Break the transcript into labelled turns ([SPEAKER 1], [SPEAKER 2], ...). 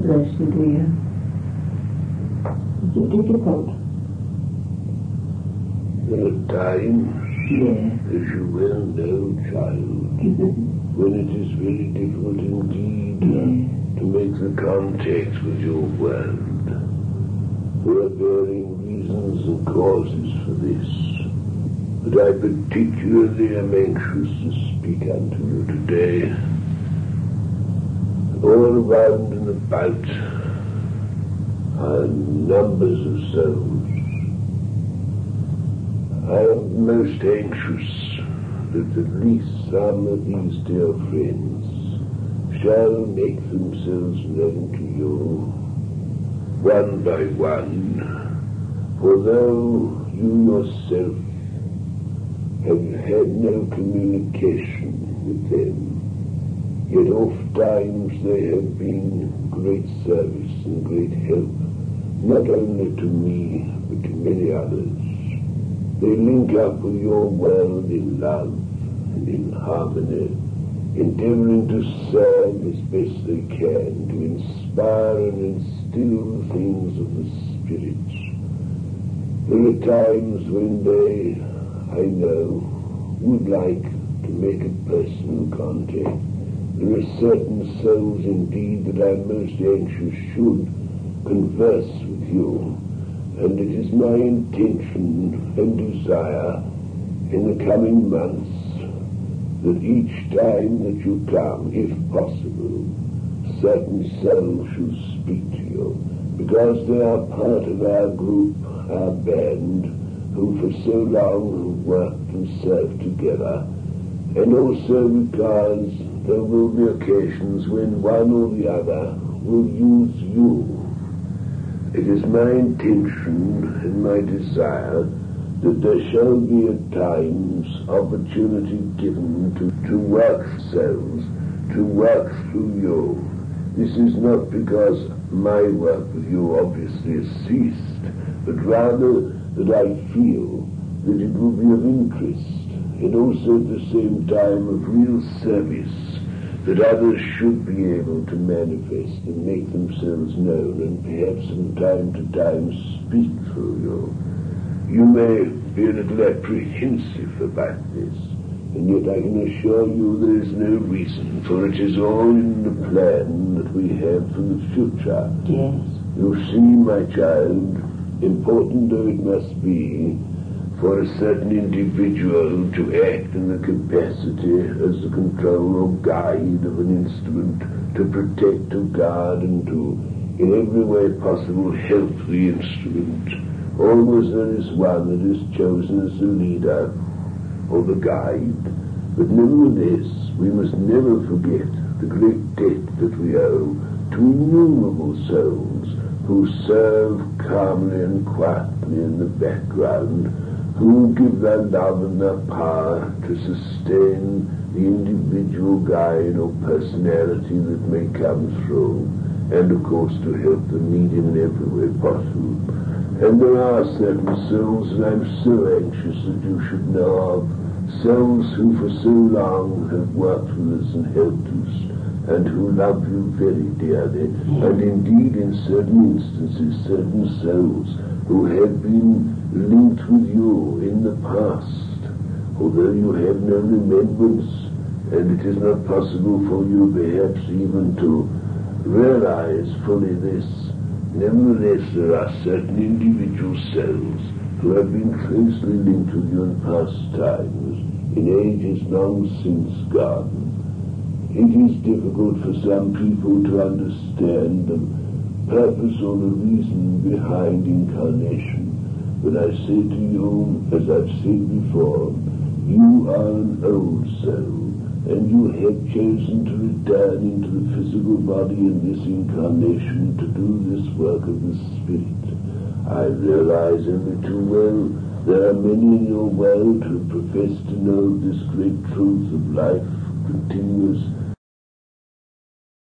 [SPEAKER 1] bless you, dear. Is it difficult?
[SPEAKER 2] There are times, as you well know, child, when it is very difficult indeed to make the contact with your world. There are varying reasons and causes for this, but I particularly am anxious to speak unto you today. All around and about are numbers of souls. I am most anxious that at least some of these dear friends shall make themselves known to you, one by one, for though you yourself have had no communication with them, yet oft times they have been great service and great help, not only to me, but to many others. They link up with your world in love and in harmony, endeavoring to serve as best they can, to inspire and instill the things of the Spirit. There are times when they, I know, would like to make a personal contact. There are certain souls indeed that I'm most anxious should converse with you. And it is my intention and desire in the coming months that each time that you come, if possible, certain souls should speak to you, because they are part of our group, our band, who for so long have worked and served together, and also because there will be occasions when one or the other will use you. It is my intention and my desire that there shall be at times opportunity given to work souls, to work through you. This is not because my work with you obviously has ceased, but rather that I feel that it will be of interest and also at the same time of real service, that others should be able to manifest and make themselves known and perhaps from time to time speak through you. You may be a little apprehensive about this, and yet I can assure you there is no reason, for it is all in the plan that we have for the future.
[SPEAKER 1] Yes.
[SPEAKER 2] You see, my child, important though it must be for a certain individual to act in the capacity as the control or guide of an instrument, to protect, to guard, and to, in every way possible, help the instrument. Always there is one that is chosen as the leader or the guide. But nevertheless, we must never forget the great debt that we owe to innumerable souls who serve calmly and quietly in the background, who give their love and their power to sustain the individual guide or personality that may come through, and of course to help the medium in every way possible. And there are certain souls that I'm so anxious that you should know of, souls who for so long have worked with us and helped us, and who love you very dearly, and indeed in certain instances certain souls who have been linked with you in the past, although you have no remembrance, and it is not possible for you perhaps even to realize fully this. Nevertheless, there are certain individual souls who have been closely linked with you in past times, in ages long since gone. It is difficult for some people to understand the purpose or the reason behind incarnation. But I say to you, as I've said before, you are an old soul, and you have chosen to return into the physical body in this incarnation to do this work of the Spirit. I realize only too well there are many in your world who profess to know this great truth of life, continuous